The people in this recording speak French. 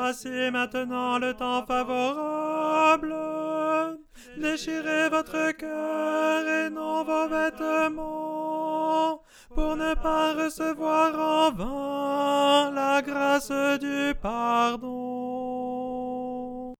Voici maintenant le temps favorable. Déchirez votre cœur et non vos vêtements, pour ne pas recevoir en vain la grâce du pardon.